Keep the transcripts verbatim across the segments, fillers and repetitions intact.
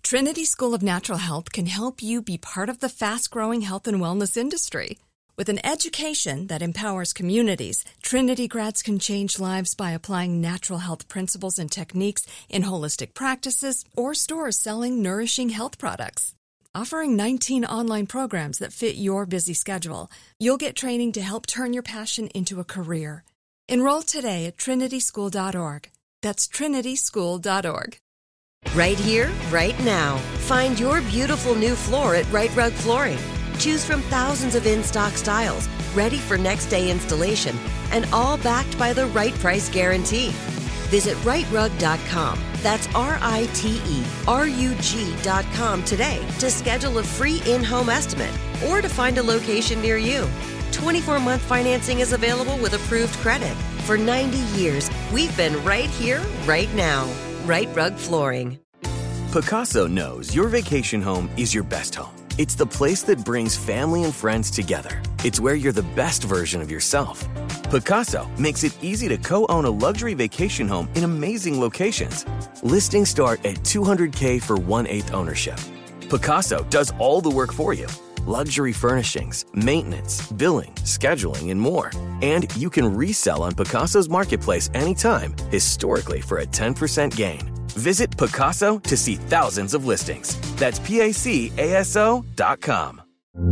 Trinity School of Natural Health can help you be part of the fast-growing health and wellness industry. With an education that empowers communities, Trinity grads can change lives by applying natural health principles and techniques in holistic practices or stores selling nourishing health products. Offering nineteen online programs that fit your busy schedule, you'll get training to help turn your passion into a career. Enroll today at trinity school dot org. That's trinity school dot org. Right here, right now. Find your beautiful new floor at Rite Rug Flooring. Choose from thousands of in-stock styles, ready for next day installation, and all backed by the right price guarantee. Visit rite rug dot com. That's R I T E R U G dot com today to schedule a free in-home estimate or to find a location near you. twenty-four month financing is available with approved credit. For ninety years, we've been right here, right now. Rite Rug Flooring. Pacaso knows your vacation home is your best home. It's the place that brings family and friends together. It's where you're the best version of yourself. Pacaso makes it easy to co-own a luxury vacation home in amazing locations. Listings start at two hundred thousand dollars for one-eighth ownership. Pacaso does all the work for you. Luxury furnishings, maintenance, billing, scheduling, and more. And you can resell on Pacaso's marketplace anytime, historically for a ten percent gain. Visit Pacaso to see thousands of listings. That's P A C A S O dot com.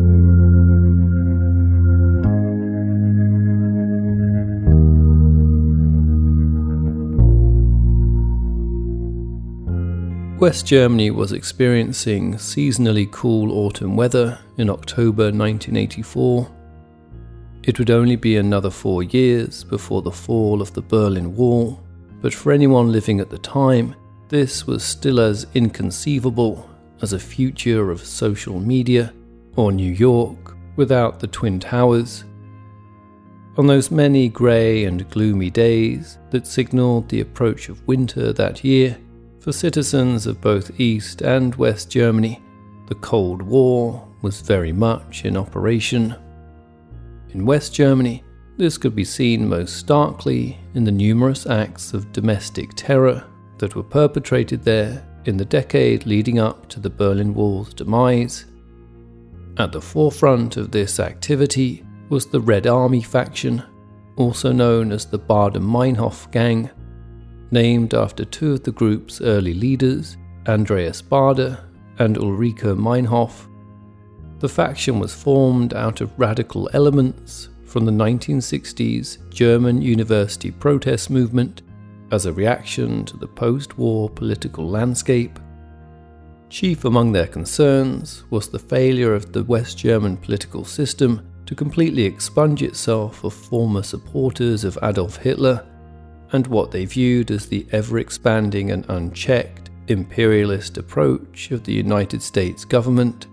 West Germany was experiencing seasonally cool autumn weather in October nineteen eighty-four. It would only be another four years before the fall of the Berlin Wall, but for anyone living at the time, this was still as inconceivable as a future of social media or New York without the Twin Towers. On those many grey and gloomy days that signalled the approach of winter that year, for citizens of both East and West Germany, the Cold War was very much in operation. In West Germany, this could be seen most starkly in the numerous acts of domestic terror that were perpetrated there in the decade leading up to the Berlin Wall's demise. At the forefront of this activity was the Red Army faction, also known as the Baader-Meinhof Gang, named after two of the group's early leaders, Andreas Baader and Ulrike Meinhof. The faction was formed out of radical elements from the nineteen sixties German university protest movement as a reaction to the post-war political landscape. Chief among their concerns was the failure of the West German political system to completely expunge itself of former supporters of Adolf Hitler and what they viewed as the ever-expanding and unchecked imperialist approach of the United States government.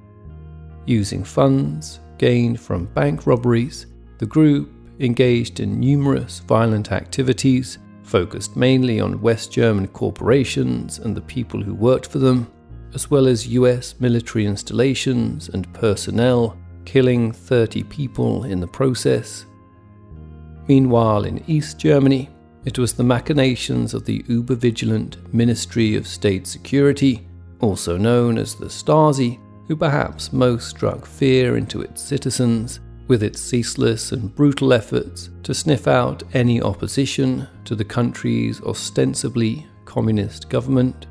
Using funds gained from bank robberies, the group engaged in numerous violent activities focused mainly on West German corporations and the people who worked for them, as well as U S military installations and personnel, killing thirty people in the process. Meanwhile, in East Germany, it was the machinations of the uber-vigilant Ministry of State Security, also known as the Stasi, who perhaps most struck fear into its citizens with its ceaseless and brutal efforts to sniff out any opposition to the country's ostensibly communist government.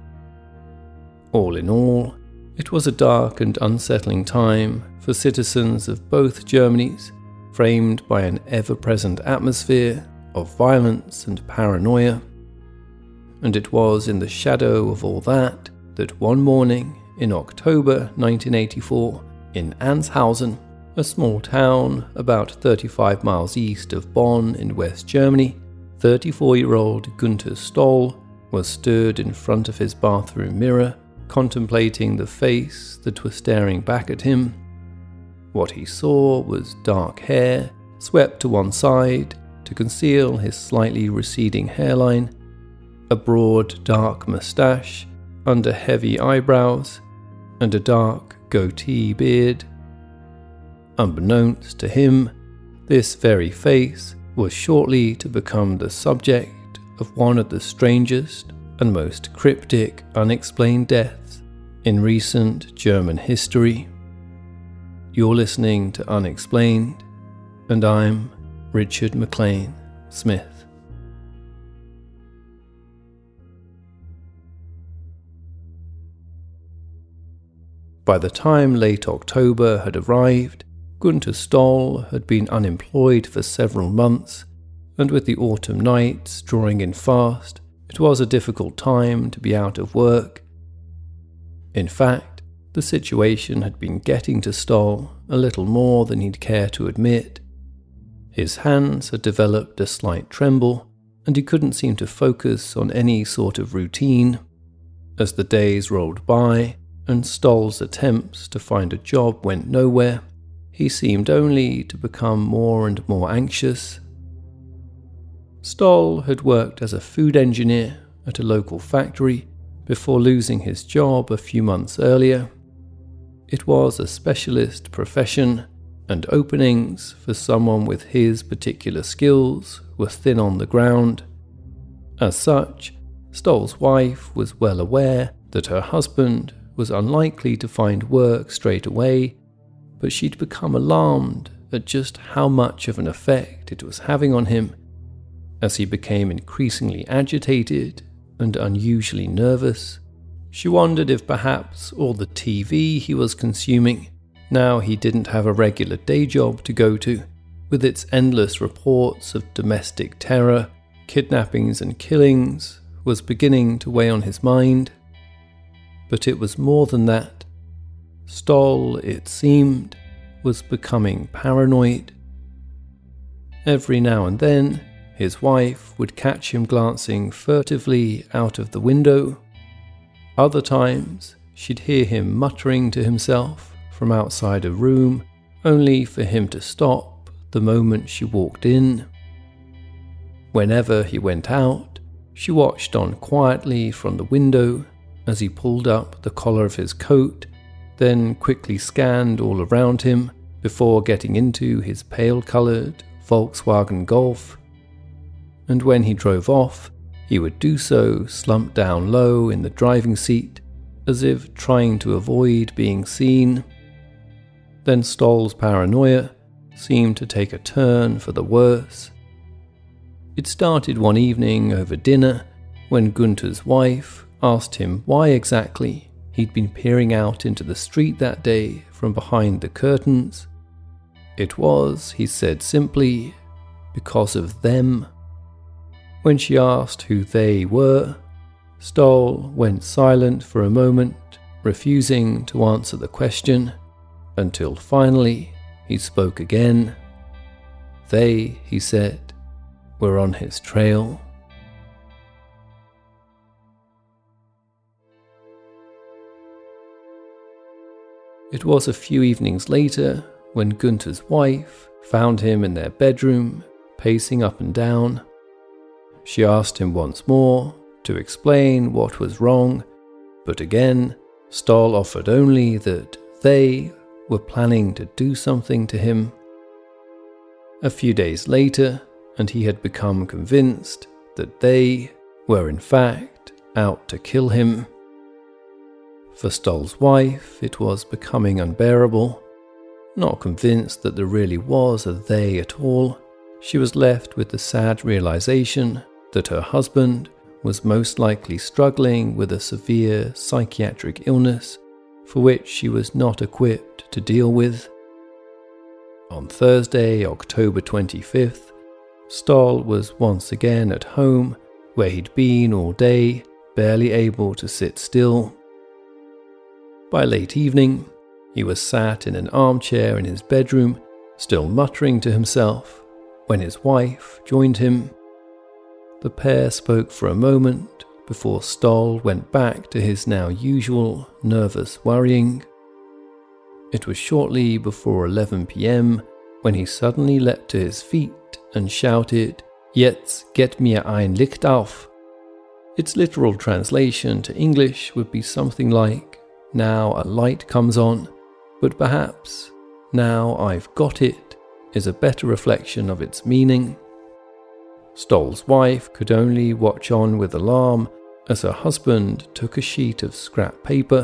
All in all, it was a dark and unsettling time for citizens of both Germanys, framed by an ever-present atmosphere of violence and paranoia. And it was in the shadow of all that that one morning in October nineteen eighty-four, in Anshausen, a small town about thirty-five miles east of Bonn in West Germany, thirty-four-year-old Günther Stoll was stood in front of his bathroom mirror, contemplating the face that was staring back at him. What he saw was dark hair, swept to one side to conceal his slightly receding hairline, a broad dark moustache under heavy eyebrows, and a dark goatee beard. Unbeknownst to him, this very face was shortly to become the subject of one of the strangest and most cryptic unexplained deaths in recent German history. You're listening to Unexplained, and I'm Richard McLean Smith. By the time late October had arrived, Gunther Stoll had been unemployed for several months, and with the autumn nights drawing in fast, it was a difficult time to be out of work. In fact, the situation had been getting to Stoll a little more than he'd care to admit. His hands had developed a slight tremble, and he couldn't seem to focus on any sort of routine. As the days rolled by, and Stoll's attempts to find a job went nowhere, he seemed only to become more and more anxious. Stoll had worked as a food engineer at a local factory before losing his job a few months earlier. It was a specialist profession, and openings for someone with his particular skills were thin on the ground. As such, Stoll's wife was well aware that her husband was unlikely to find work straight away, but she'd become alarmed at just how much of an effect it was having on him, as he became increasingly agitated and unusually nervous. She wondered if perhaps all the T V he was consuming, now he didn't have a regular day job to go to, with its endless reports of domestic terror, kidnappings and killings, was beginning to weigh on his mind. But it was more than that. Stoll, it seemed, was becoming paranoid. Every now and then, his wife would catch him glancing furtively out of the window. Other times, she'd hear him muttering to himself from outside a room, only for him to stop the moment she walked in. Whenever he went out, she watched on quietly from the window as he pulled up the collar of his coat, then quickly scanned all around him before getting into his pale-coloured Volkswagen Golf. And when he drove off, he would do so slumped down low in the driving seat, as if trying to avoid being seen. Then Stoll's paranoia seemed to take a turn for the worse. It started one evening over dinner when Gunther's wife asked him why exactly he'd been peering out into the street that day from behind the curtains. It was, he said simply, because of them. When she asked who they were, Stoll went silent for a moment, refusing to answer the question, until finally he spoke again. They, he said, were on his trail. It was a few evenings later when Gunther's wife found him in their bedroom, pacing up and down. She asked him once more to explain what was wrong, but again, Stoll offered only that they were planning to do something to him. A few days later, and he had become convinced that they were in fact out to kill him. For Stoll's wife, it was becoming unbearable. Not convinced that there really was a they at all, she was left with the sad realization that her husband was most likely struggling with a severe psychiatric illness for which she was not equipped to deal with. On Thursday, October twenty-fifth, Stoll was once again at home, where he'd been all day, barely able to sit still. By late evening, he was sat in an armchair in his bedroom, still muttering to himself, when his wife joined him. The pair spoke for a moment before Stoll went back to his now usual nervous worrying. It was shortly before eleven p.m. when he suddenly leapt to his feet and shouted, "Jetzt geht mir ein Licht auf." Its literal translation to English would be something like, "Now a light comes on," but perhaps, "Now I've got it," is a better reflection of its meaning. Stoll's wife could only watch on with alarm as her husband took a sheet of scrap paper,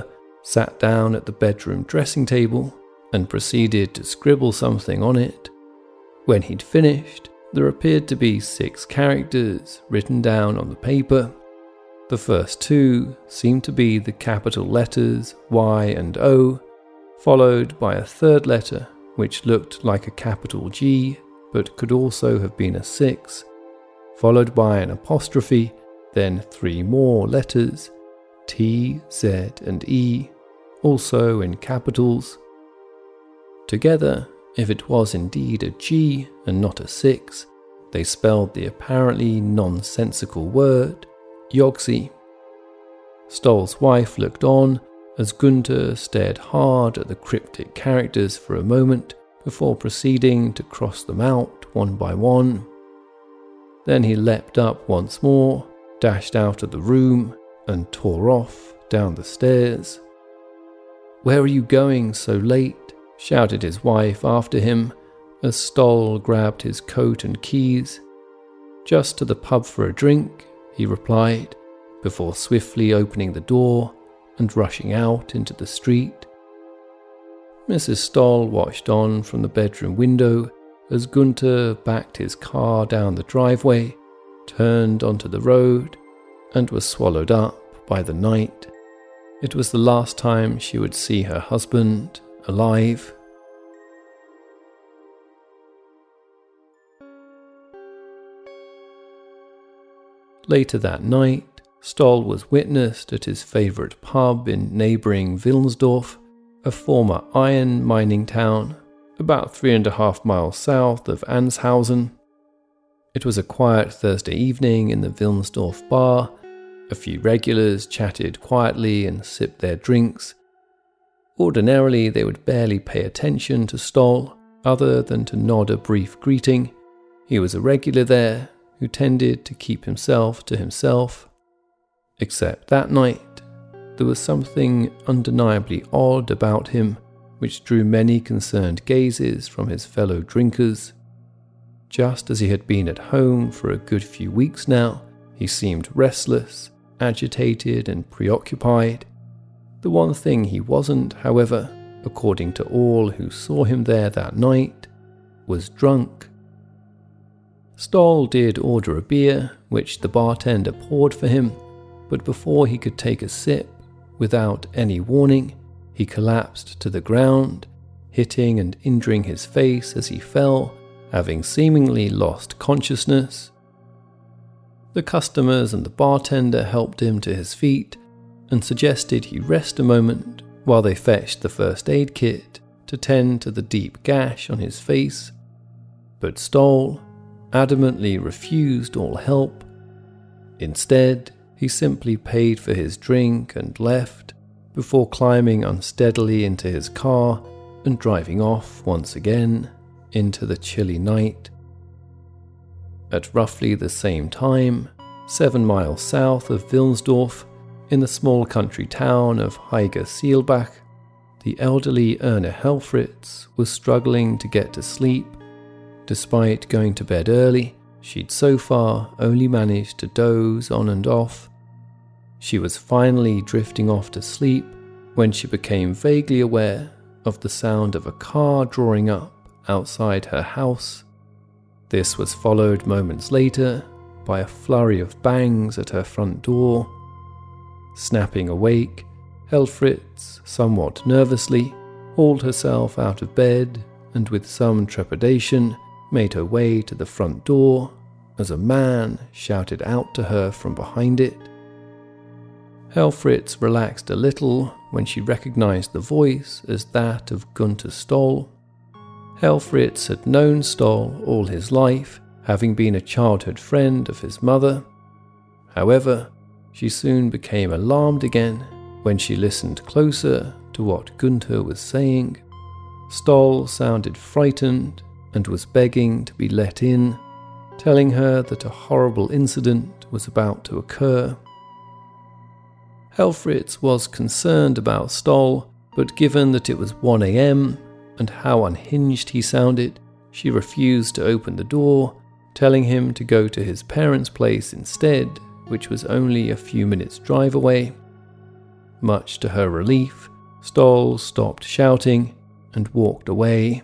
sat down at the bedroom dressing table, and proceeded to scribble something on it. When he'd finished, there appeared to be six characters written down on the paper. The first two seemed to be the capital letters Y and O, followed by a third letter which looked like a capital G but could also have been a six, followed by an apostrophe, then three more letters, T, Z and E, also in capitals. Together, if it was indeed a G and not a six, they spelled the apparently nonsensical word Yogzi. Stoll's wife looked on as Gunther stared hard at the cryptic characters for a moment before proceeding to cross them out one by one. Then he leapt up once more, dashed out of the room, and tore off down the stairs. "Where are you going so late?" shouted his wife after him as Stoll grabbed his coat and keys. "Just to the pub for a drink," he replied, before swiftly opening the door and rushing out into the street. Missus Stoll watched on from the bedroom window as Gunther backed his car down the driveway, turned onto the road, and was swallowed up by the night. It was the last time she would see her husband alive. Later that night, Stoll was witnessed at his favourite pub in neighbouring Wilnsdorf, a former iron mining town, about three and a half miles south of Anshausen. It was a quiet Thursday evening in the Wilnsdorf bar. A few regulars chatted quietly and sipped their drinks. Ordinarily, they would barely pay attention to Stoll, other than to nod a brief greeting. He was a regular there, who tended to keep himself to himself. Except that night, there was something undeniably odd about him, which drew many concerned gazes from his fellow drinkers. Just as he had been at home for a good few weeks now, he seemed restless, agitated and preoccupied. The one thing he wasn't, however, according to all who saw him there that night, was drunk. Stoll did order a beer, which the bartender poured for him, but before he could take a sip, without any warning, he collapsed to the ground, hitting and injuring his face as he fell, having seemingly lost consciousness. The customers and the bartender helped him to his feet and suggested he rest a moment while they fetched the first aid kit to tend to the deep gash on his face. But Stoll adamantly refused all help. Instead, he simply paid for his drink and left, before climbing unsteadily into his car and driving off once again into the chilly night. At roughly the same time, seven miles south of Wilnsdorf, in the small country town of Heiger-Seelbach, the elderly Erna Helfritz was struggling to get to sleep. Despite going to bed early, she'd so far only managed to doze on and off. She was finally drifting off to sleep when she became vaguely aware of the sound of a car drawing up outside her house. This was followed moments later by a flurry of bangs at her front door. Snapping awake, Helfritz, somewhat nervously, hauled herself out of bed and with some trepidation made her way to the front door as a man shouted out to her from behind it. Helfritz relaxed a little when she recognized the voice as that of Gunther Stoll. Helfritz had known Stoll all his life, having been a childhood friend of his mother. However, she soon became alarmed again when she listened closer to what Gunther was saying. Stoll sounded frightened and was begging to be let in, telling her that a horrible incident was about to occur. Helfritz was concerned about Stoll, but given that it was one a.m. and how unhinged he sounded, she refused to open the door, telling him to go to his parents' place instead, which was only a few minutes' drive away. Much to her relief, Stoll stopped shouting and walked away.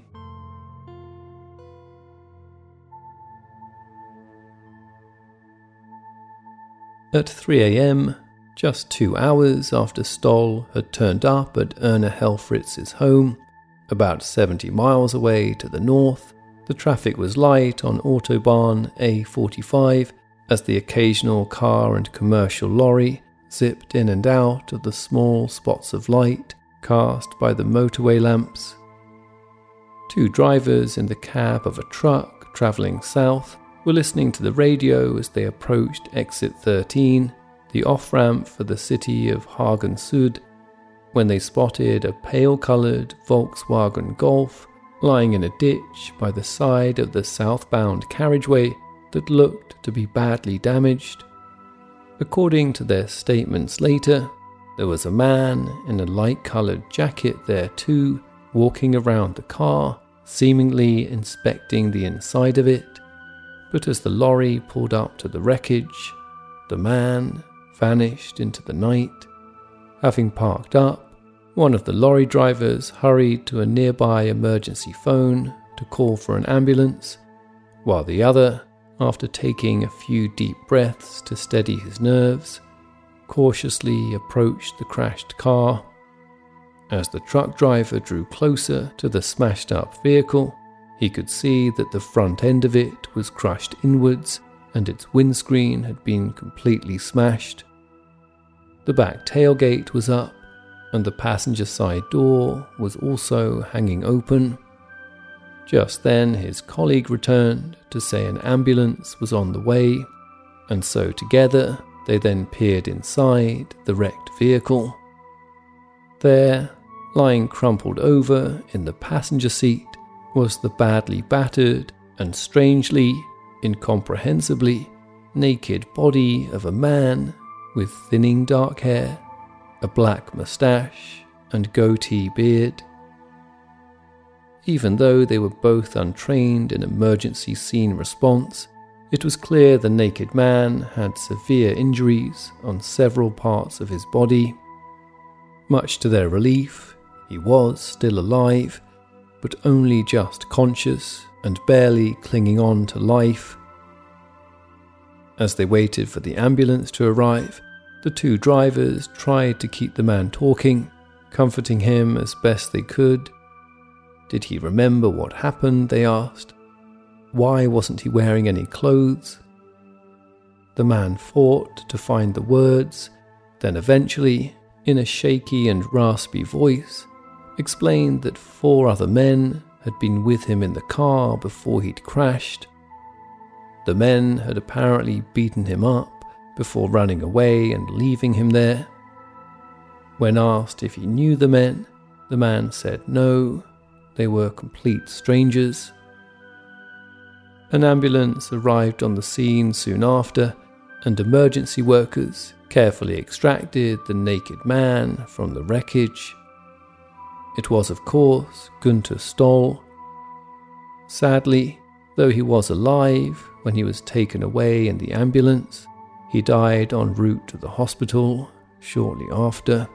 At three a.m., just two hours after Stoll had turned up at Erna Helfritz's home, about seventy miles away to the north, the traffic was light on Autobahn A forty-five as the occasional car and commercial lorry zipped in and out of the small spots of light cast by the motorway lamps. Two drivers in the cab of a truck travelling south were listening to the radio as they approached exit thirteen, the off-ramp for the city of Hagen Süd, when they spotted a pale-coloured Volkswagen Golf lying in a ditch by the side of the southbound carriageway that looked to be badly damaged. According to their statements later, there was a man in a light-coloured jacket there too, walking around the car, seemingly inspecting the inside of it. But as the lorry pulled up to the wreckage, the man vanished into the night. Having parked up, one of the lorry drivers hurried to a nearby emergency phone to call for an ambulance, while the other, after taking a few deep breaths to steady his nerves, cautiously approached the crashed car. As the truck driver drew closer to the smashed-up vehicle, he could see that the front end of it was crushed inwards and its windscreen had been completely smashed. The back tailgate was up, and the passenger side door was also hanging open. Just then his colleague returned to say an ambulance was on the way, and so together they then peered inside the wrecked vehicle. There, lying crumpled over in the passenger seat, was the badly battered and strangely, incomprehensibly, naked body of a man with thinning dark hair, a black moustache, and goatee beard. Even though they were both untrained in emergency scene response, it was clear the naked man had severe injuries on several parts of his body. Much to their relief, he was still alive, but only just conscious and barely clinging on to life. As they waited for the ambulance to arrive, the two drivers tried to keep the man talking, comforting him as best they could. Did he remember what happened, they asked. Why wasn't he wearing any clothes? The man fought to find the words, then eventually, in a shaky and raspy voice, explained that four other men had been with him in the car before he'd crashed. The men had apparently beaten him up before running away and leaving him there. When asked if he knew the men, the man said no, they were complete strangers. An ambulance arrived on the scene soon after, and emergency workers carefully extracted the naked man from the wreckage. It was, of course, Günther Stoll. Sadly, though he was alive when he was taken away in the ambulance, he died en route to the hospital shortly after.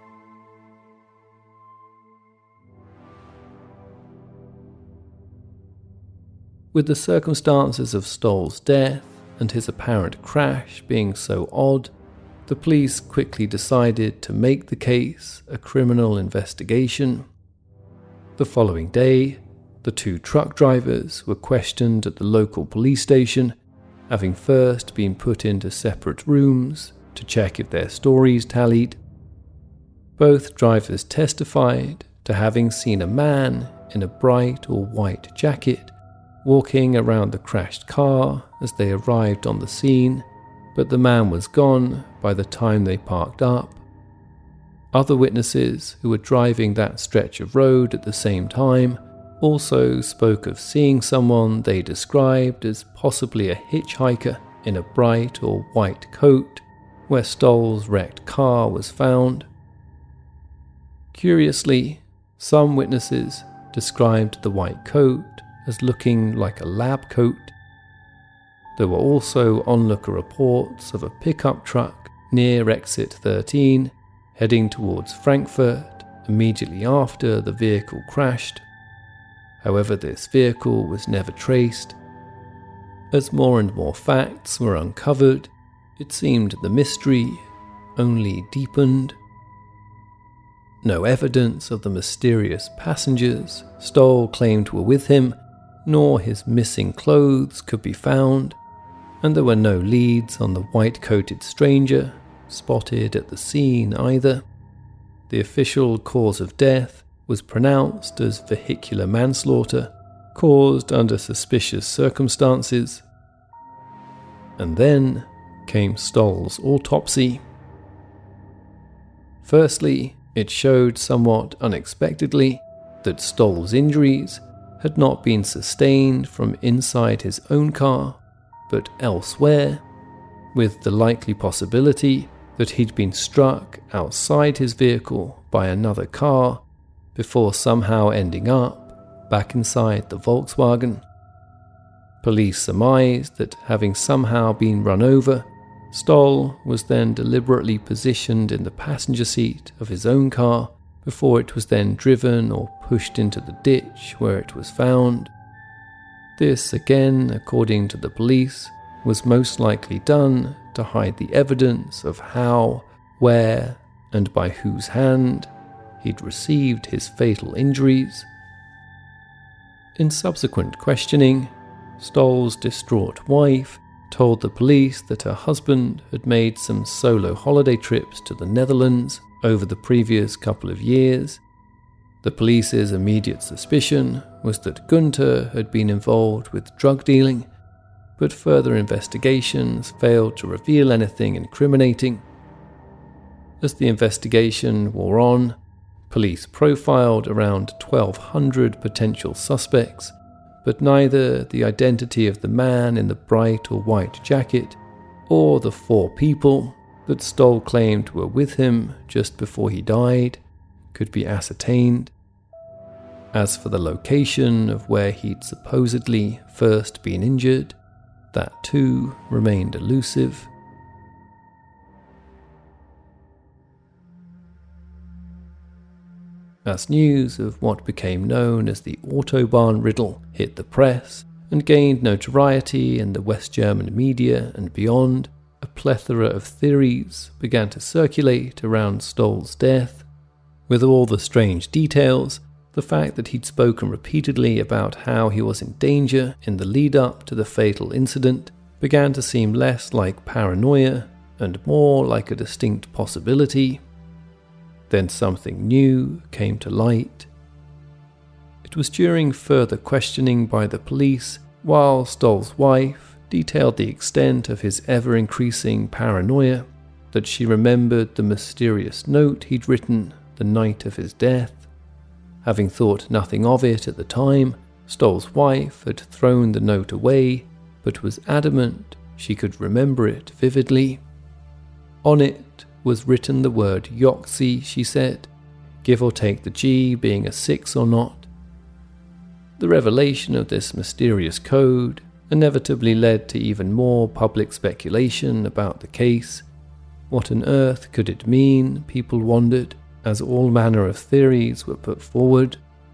With the circumstances of Stoll's death and his apparent crash being so odd, the police quickly decided to make the case a criminal investigation. The following day, the two truck drivers were questioned at the local police station, having first been put into separate rooms to check if their stories tallied. Both drivers testified to having seen a man in a bright or white jacket walking around the crashed car as they arrived on the scene, but the man was gone by the time they parked up. Other witnesses who were driving that stretch of road at the same time also spoke of seeing someone they described as possibly a hitchhiker in a bright or white coat where Stoll's wrecked car was found. Curiously, some witnesses described the white coat as looking like a lab coat. There were also onlooker reports of a pickup truck near exit thirteen heading towards Frankfurt immediately after the vehicle crashed. However, this vehicle was never traced. As more and more facts were uncovered, it seemed the mystery only deepened. No evidence of the mysterious passengers Stoll claimed were with him, nor his missing clothes could be found, and there were no leads on the white-coated stranger spotted at the scene either. The official cause of death was pronounced as vehicular manslaughter, caused under suspicious circumstances. And then came Stoll's autopsy. Firstly, it showed somewhat unexpectedly that Stoll's injuries had not been sustained from inside his own car, but elsewhere, with the likely possibility that he'd been struck outside his vehicle by another car before somehow ending up back inside the Volkswagen. Police surmised that, having somehow been run over, Stoll was then deliberately positioned in the passenger seat of his own car before it was then driven or pushed into the ditch where it was found. This, again, according to the police, was most likely done to hide the evidence of how, where, and by whose hand he'd received his fatal injuries. In subsequent questioning, Stoll's distraught wife told the police that her husband had made some solo holiday trips to the Netherlands over the previous couple of years. The police's immediate suspicion was that Gunther had been involved with drug dealing, but further investigations failed to reveal anything incriminating. As the investigation wore on, police profiled around twelve hundred potential suspects, but neither the identity of the man in the bright or white jacket or the four people that Stoll claimed were with him just before he died could be ascertained. As for the location of where he'd supposedly first been injured, that too remained elusive. As news of what became known as the Autobahn riddle hit the press and gained notoriety in the West German media and beyond, a plethora of theories began to circulate around Stoll's death. With all the strange details, the fact that he'd spoken repeatedly about how he was in danger in the lead-up to the fatal incident began to seem less like paranoia and more like a distinct possibility. Then something new came to light. It was during further questioning by the police, while Stoll's wife detailed the extent of his ever-increasing paranoia, that she remembered the mysterious note he'd written the night of his death. Having thought nothing of it at the time, Stoll's wife had thrown the note away, but was adamant she could remember it vividly. On it was written the word Yochtsy, she said, give or take the G being a six or not. The revelation of this mysterious code inevitably led to even more public speculation about the case. What on earth could it mean, people wondered, as all manner of theories were put forward.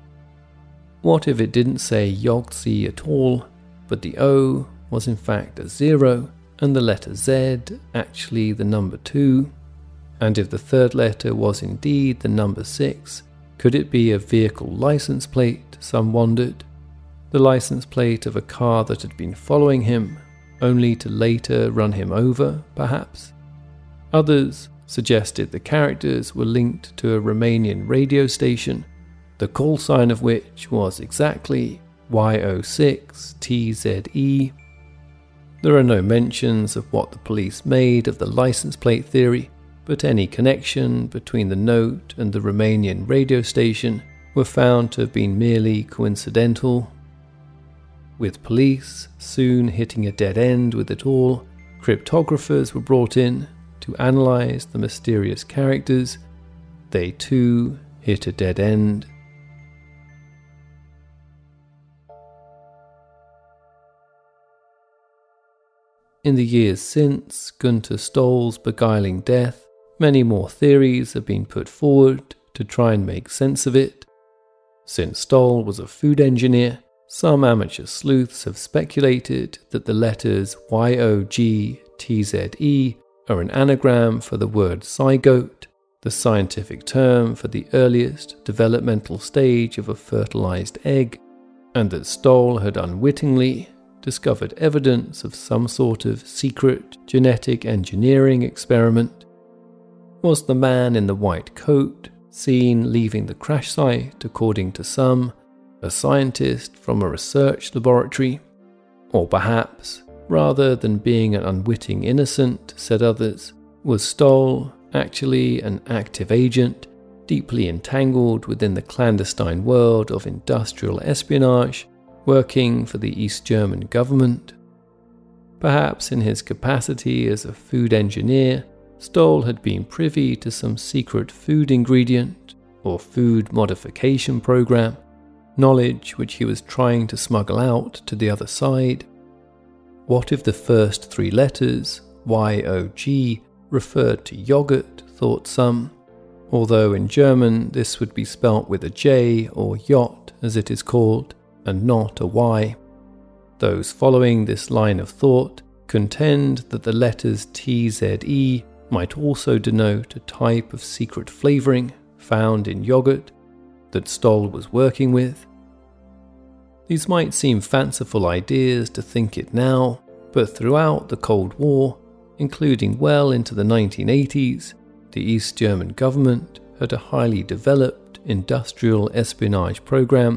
What if it didn't say Yochtsy at all, but the O was in fact a zero, and the letter Z actually the number two? And if the third letter was indeed the number six, could it be a vehicle license plate, some wondered? The license plate of a car that had been following him, only to later run him over, perhaps? Others suggested the characters were linked to a Romanian radio station, the call sign of which was exactly Y O six T Z E. There are no mentions of what the police made of the license plate theory, but any connection between the note and the Romanian radio station were found to have been merely coincidental. With police soon hitting a dead end with it all, cryptographers were brought in to analyze the mysterious characters. They too hit a dead end. In the years since Gunther Stoll's beguiling death, many more theories have been put forward to try and make sense of it. Since Stoll was a food engineer, some amateur sleuths have speculated that the letters Y O G T Z E are an anagram for the word zygote, the scientific term for the earliest developmental stage of a fertilized egg, and that Stoll had unwittingly discovered evidence of some sort of secret genetic engineering experiment. Was the man in the white coat seen leaving the crash site, according to some, a scientist from a research laboratory? Or perhaps, rather than being an unwitting innocent, said others, was Stoll actually an active agent, deeply entangled within the clandestine world of industrial espionage, working for the East German government? Perhaps in his capacity as a food engineer, Stoll had been privy to some secret food ingredient or food modification program, knowledge which he was trying to smuggle out to the other side. What if the first three letters, Y O G, referred to yogurt, thought some, although in German this would be spelt with a J, or yacht as it is called, and not a Y. Those following this line of thought contend that the letters T Z E might also denote a type of secret flavouring found in yogurt that Stoll was working with. These might seem fanciful ideas to think it now, but throughout the Cold War, including well into the nineteen eighties, the East German government had a highly developed industrial espionage program.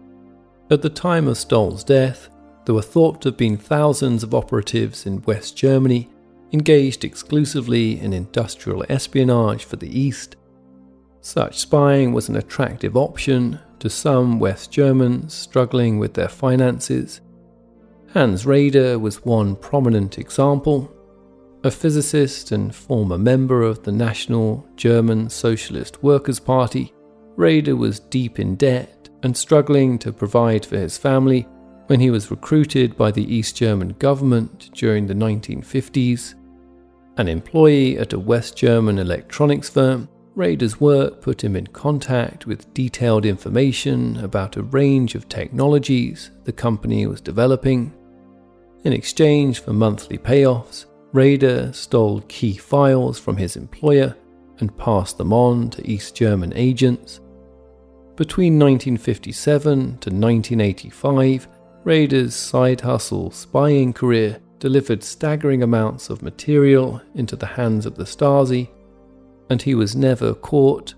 At the time of Stoll's death, there were thought to have been thousands of operatives in West Germany engaged exclusively in industrial espionage for the East. Such spying was an attractive option to some West Germans struggling with their finances. Hans Raeder was one prominent example. A physicist and former member of the National German Socialist Workers' Party, Raeder was deep in debt and struggling to provide for his family when he was recruited by the East German government during the nineteen fifties. An employee at a West German electronics firm, Raeder's work put him in contact with detailed information about a range of technologies the company was developing. In exchange for monthly payoffs, Raeder stole key files from his employer and passed them on to East German agents. Between nineteen fifty-seven to nineteen eighty-five, Raeder's side hustle spying career delivered staggering amounts of material into the hands of the Stasi, and he was never caught.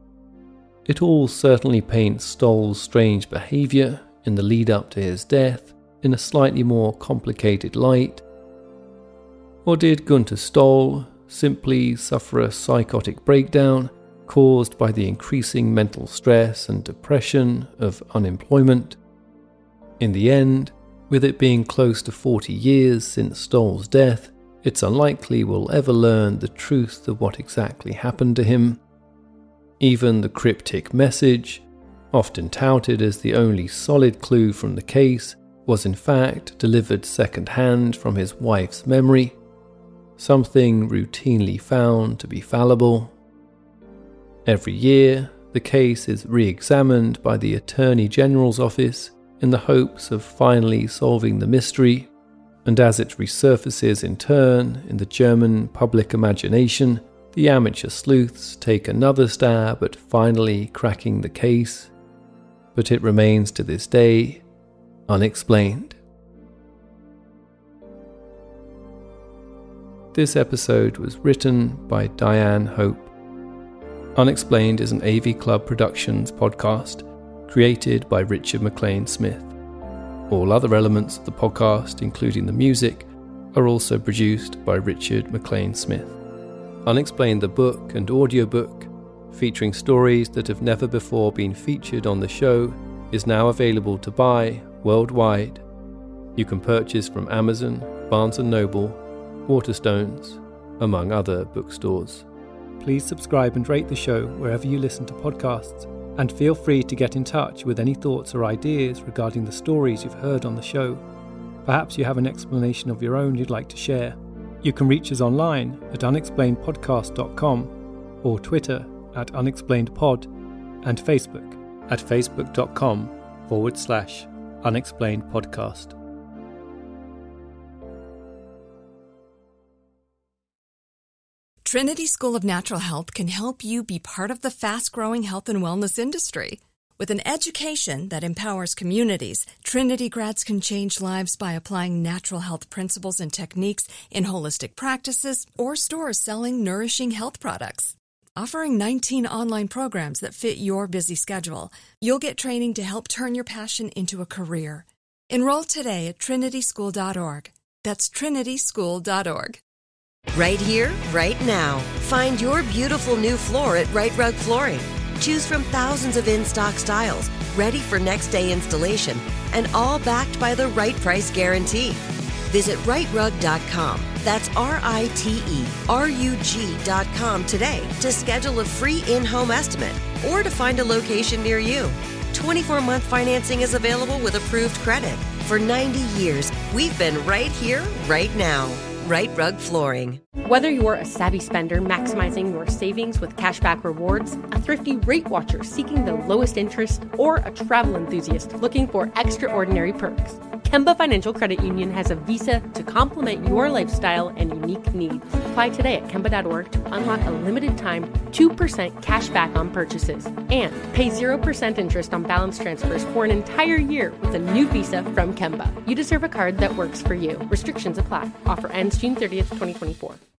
It all certainly paints Stoll's strange behaviour in the lead-up to his death in a slightly more complicated light. Or did Gunther Stoll simply suffer a psychotic breakdown caused by the increasing mental stress and depression of unemployment? In the end, with it being close to forty years since Stoll's death, it's unlikely we'll ever learn the truth of what exactly happened to him. Even the cryptic message, often touted as the only solid clue from the case, was in fact delivered second-hand from his wife's memory, something routinely found to be fallible. Every year, the case is re-examined by the Attorney General's office in the hopes of finally solving the mystery, and as it resurfaces in turn in the German public imagination, the amateur sleuths take another stab at finally cracking the case, but it remains to this day unexplained. This episode was written by Diane Hope. Unexplained is an A V Club Productions podcast, created by Richard McLean Smith. All other elements of the podcast, including the music, are also produced by Richard McLean Smith. Unexplained the book and audiobook, featuring stories that have never before been featured on the show, is now available to buy worldwide. You can purchase from Amazon, Barnes and Noble, Waterstones, among other bookstores. Please subscribe and rate the show wherever you listen to podcasts, and feel free to get in touch with any thoughts or ideas regarding the stories you've heard on the show. Perhaps you have an explanation of your own you'd like to share. You can reach us online at unexplained podcast dot com or Twitter at unexplainedpod and Facebook at facebook.com forward slash unexplained podcast. Trinity School of Natural Health can help you be part of the fast-growing health and wellness industry. With an education that empowers communities, Trinity grads can change lives by applying natural health principles and techniques in holistic practices or stores selling nourishing health products. Offering nineteen online programs that fit your busy schedule, you'll get training to help turn your passion into a career. Enroll today at trinity school dot org. That's trinity school dot org. Right here, right now. Find your beautiful new floor at Right Rug Flooring. Choose from thousands of in-stock styles, ready for next day installation, and all backed by the right price guarantee. Visit right rug dot com. That's R I T E R U G dot com today to schedule a free in-home estimate or to find a location near you. twenty-four month financing is available with approved credit. For ninety years, we've been right here, right now. Right Rug Flooring. Whether you're a savvy spender maximizing your savings with cashback rewards, a thrifty rate watcher seeking the lowest interest, or a travel enthusiast looking for extraordinary perks, Kemba Financial Credit Union has a visa to complement your lifestyle and unique needs. Apply today at kemba dot org to unlock a limited time two percent cash back on purchases and pay zero percent interest on balance transfers for an entire year with a new visa from Kemba. You deserve a card that works for you. Restrictions apply. Offer ends June thirtieth, twenty twenty-four.